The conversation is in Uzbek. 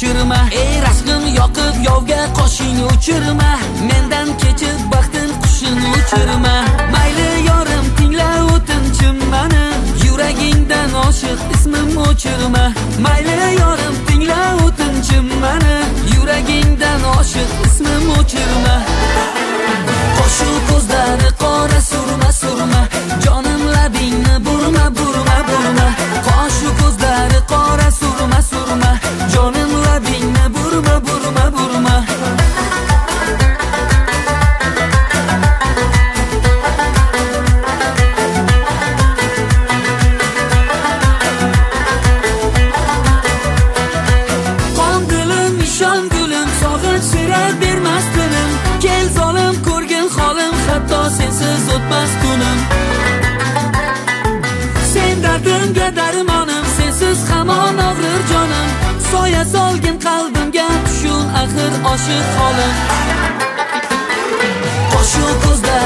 uchirma. Ey rashqim yoqib yovga qoshing uchirma. Mendan kechib baxtin qushing uchirma. Mayli yorim tingla o'tinchim mani, yuragingdan oshiq ismim o'chirma. Mayli yorim tingla o'tinchim mani, yuragingdan oshiq ismim o'chirma. Qoshu ko'zlari qora surma surma, jonim labingni burma burma burma. Qoshu ko'zlari qora surma surma, jonim labingni burma burma burma. Qon dilim, ishon gulim, sog'inch sira bermas dilim. Kel zolim ko'rgin holim, hatto sensiz o'tmas kunim. Sen dardimga darmonim, sensiz hamon og'rir jonim. Soya solgin qalbimga tushun axir oshiq holim. Qoshu ko'zlar